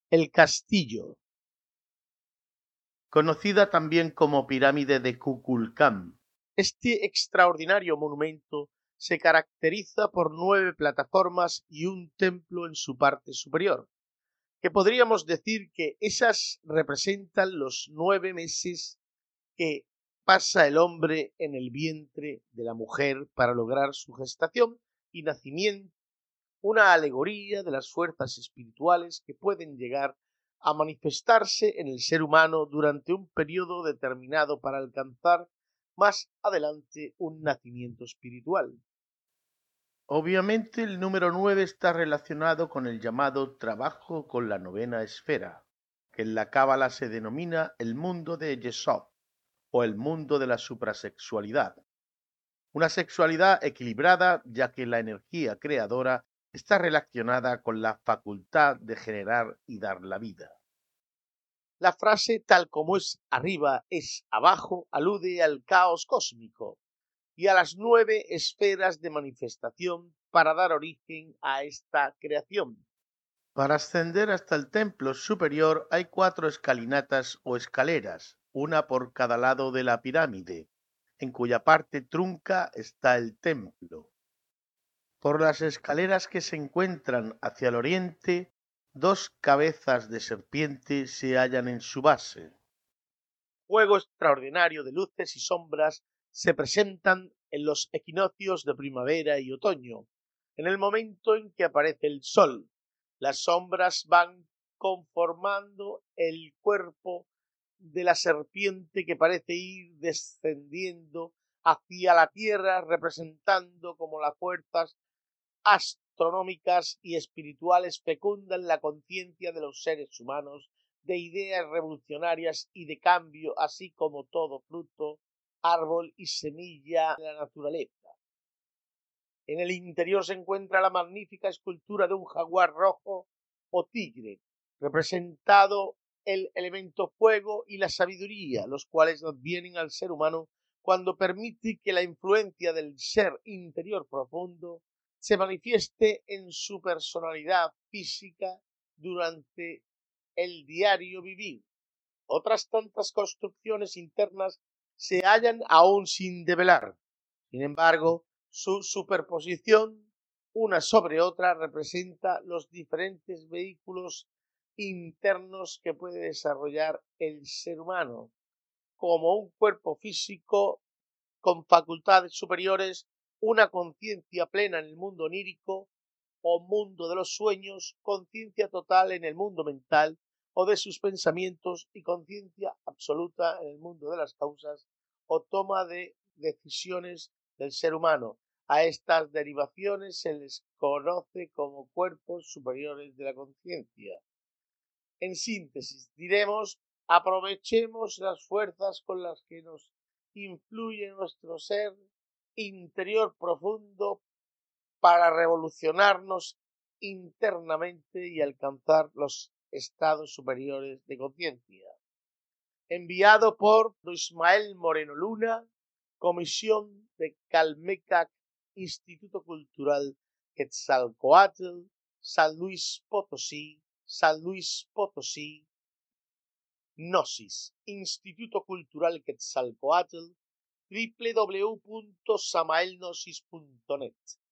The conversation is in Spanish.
El castillo, conocida también como pirámide de Kukulcán. Este extraordinario monumento se caracteriza por 9 plataformas y un templo en su parte superior, que podríamos decir que esas representan los 9 meses que pasa el hombre en el vientre de la mujer para lograr su gestación y nacimiento, una alegoría de las fuerzas espirituales que pueden llegar a manifestarse en el ser humano durante un periodo determinado para alcanzar más adelante un nacimiento espiritual. Obviamente el número 9 está relacionado con el llamado trabajo con la novena esfera, que en la cábala se denomina el mundo de Yesod o el mundo de la suprasexualidad. Una sexualidad equilibrada, ya que la energía creadora está relacionada con la facultad de generar y dar la vida. La frase tal como es arriba es abajo alude al caos cósmico y a las 9 esferas de manifestación para dar origen a esta creación. Para ascender hasta el templo superior hay 4 escalinatas o escaleras, una por cada lado de la pirámide, en cuya parte trunca está el templo. Por las escaleras que se encuentran hacia el oriente, 2 cabezas de serpiente se hallan en su base. Juego extraordinario de luces y sombras se presentan en los equinoccios de primavera y otoño, en el momento en que aparece el sol. Las sombras van conformando el cuerpo de la serpiente que parece ir descendiendo hacia la tierra, representando como las fuerzas astronómicas y espirituales fecundan la conciencia de los seres humanos, de ideas revolucionarias y de cambio, así como todo fruto, árbol y semilla de la naturaleza. En el interior se encuentra la magnífica escultura de un jaguar rojo o tigre, representado el elemento fuego y la sabiduría, los cuales advienen al ser humano cuando permite que la influencia del ser interior profundo se manifieste en su personalidad física durante el diario vivir. Otras tantas construcciones internas se hallan aún sin develar. Sin embargo, su superposición una sobre otra representa los diferentes vehículos internos que puede desarrollar el ser humano, como un cuerpo físico con facultades superiores, una conciencia plena en el mundo onírico o mundo de los sueños, conciencia total en el mundo mental o de sus pensamientos y conciencia absoluta en el mundo de las causas o toma de decisiones del ser humano. A estas derivaciones se les conoce como cuerpos superiores de la conciencia. En síntesis, diremos, aprovechemos las fuerzas con las que nos influye nuestro ser interior profundo para revolucionarnos internamente y alcanzar los estados superiores de conciencia. Enviado por Ismael Moreno Luna, Comisión de Calmecac, Instituto Cultural Quetzalcoatl, San Luis Potosí, Gnosis, Instituto Cultural Quetzalcoatl, www.samaelgnosis.net.